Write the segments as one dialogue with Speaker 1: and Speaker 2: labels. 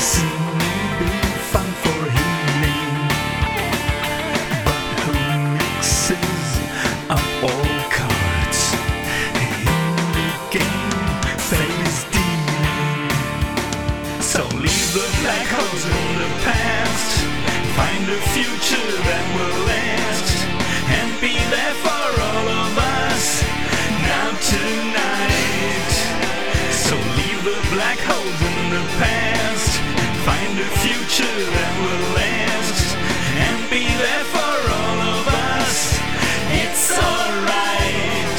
Speaker 1: medicine may be found for healing, but who mixes up all cards in the game? Fate is dealing. So leave the black holes in the past, find a future that will last, and be there for all of us now tonight. So leave the black holes in the past, find a future that will last, and be there for all of us. It's alright.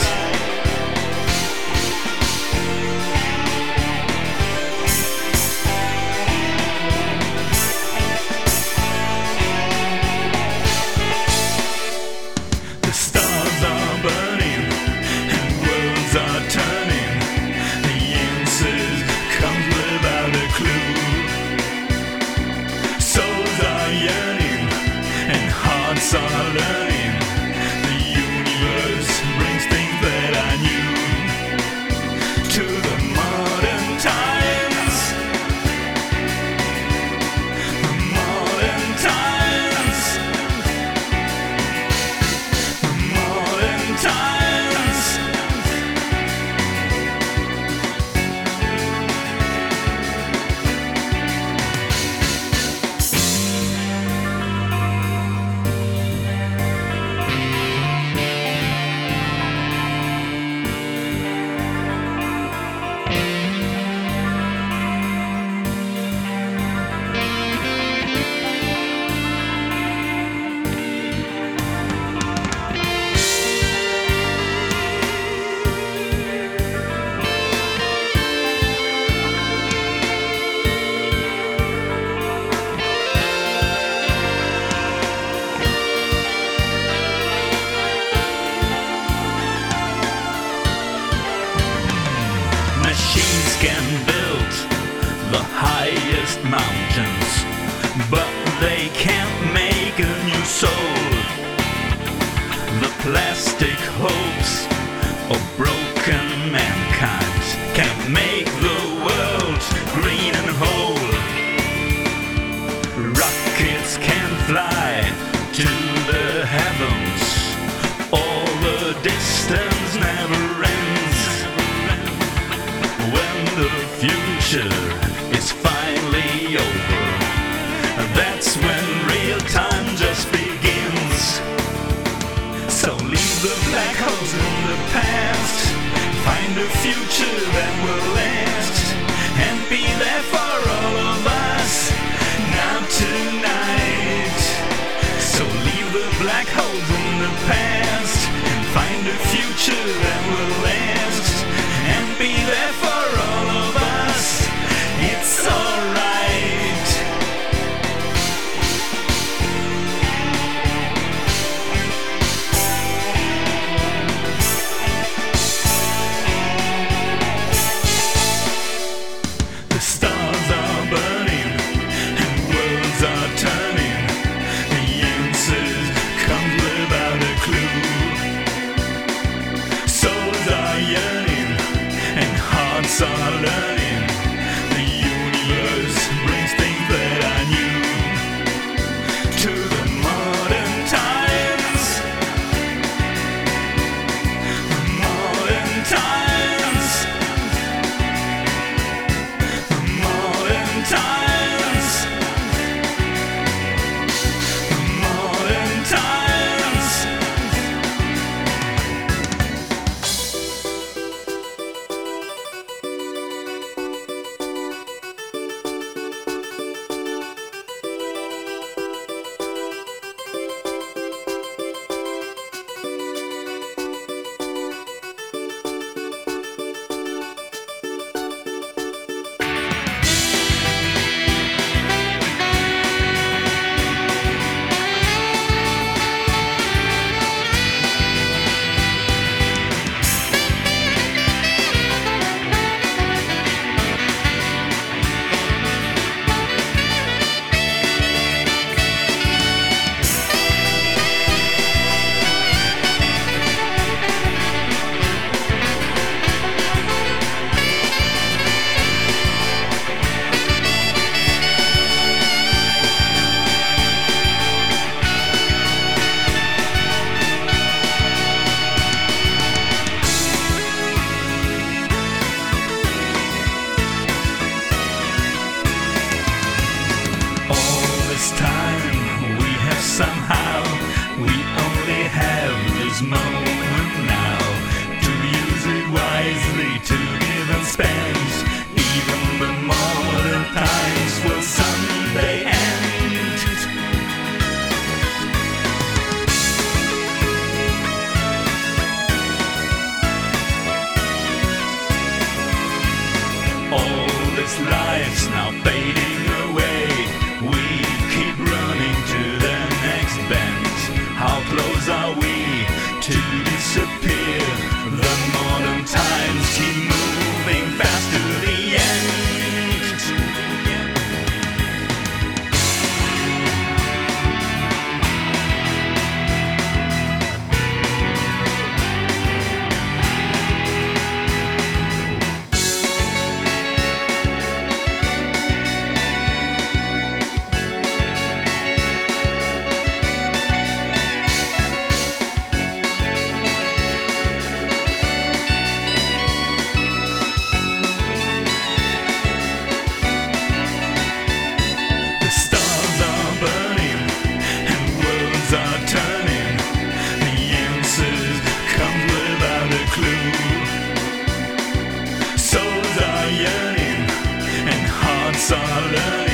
Speaker 1: The stars are burning and worlds are turning. The answers come without a clue. Souls are yearning and hearts are learning. The universe brings things that I knew to the modern times. The modern times. The modern times. Machines can build the highest mountains, but they can't make a new soul. The plastic hopes of broken mankind can't make the world green and whole. Rockets can fly to the heavens, all the distance never ends. When the future is finally over, that's when real time just begins. So leave the black holes in the past, find a future that will last, and be there for all of us now tonight. So leave the black holes in the past, find a future that will last, and be there for all of us. It's alright. The stars are burning and worlds are turning. The answers come without a clue. Souls are this time we have somehow, we only have this moment now to use it wisely, to give and spend, even the modern times will someday end. All this life's now fading away. We keep running to the next bend. How close are we to disappear? The modern times keep moving fast to the end. Souls are yearning and hearts are learning.